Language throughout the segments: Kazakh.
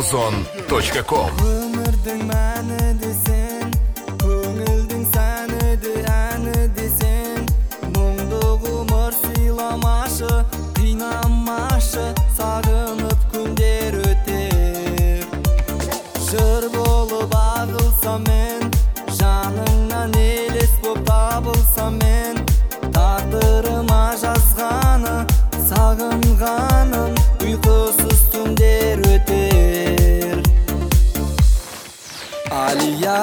Ozon.com. Өмірдің мәні десен, көңілдің сәні де әні десен, мұңды ғұмыр сыйламашы, қинамашы, сағынып күндер өтер. Жыр болып ағылсам мен, жаныңнан елес боп табылсам мен, тағдырыма жазғаны, сағынғаным, ұйқысыз түндер өтер. Алия,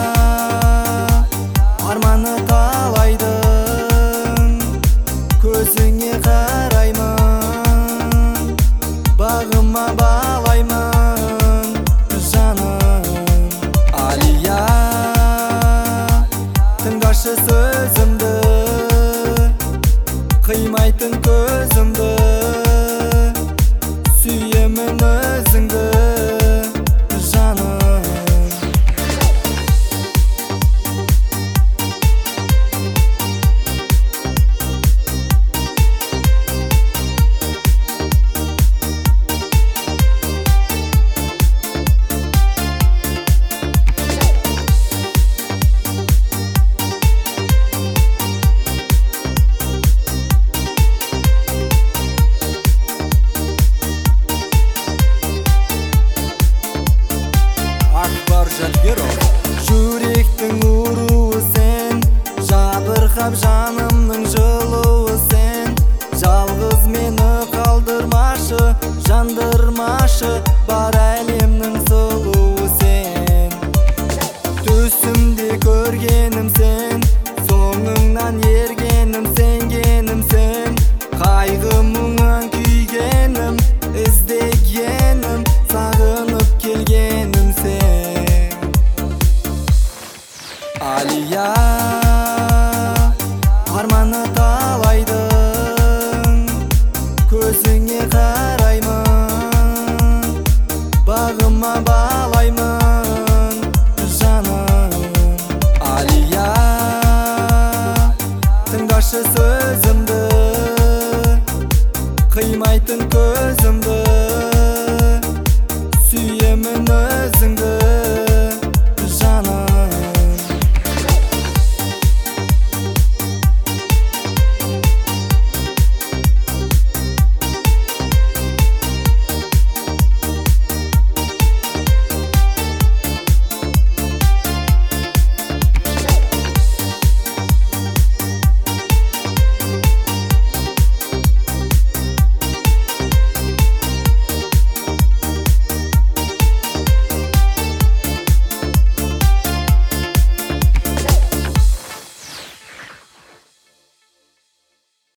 арманы талайдың, көзіңе қараймын, бағыма балаймын жаным. Алия, тыңдашы сөзімді, қимайтын көзімді, сүйемін өзіңді жаным. Жүректің ұруы сен, жабырқап жанымның жылуы сен, жалғыз мені қалдырмашы, жандырмашы, бар әлемнің сұлуы сен. Түсімде көргенім сен, соңыңнан ергенім, сенгенім сен, қайғы мұңын күйгенім, іздегенім, сағынып келгенім сен. Алия, арманы талайдың, көзіңе қараймын, бағыма бала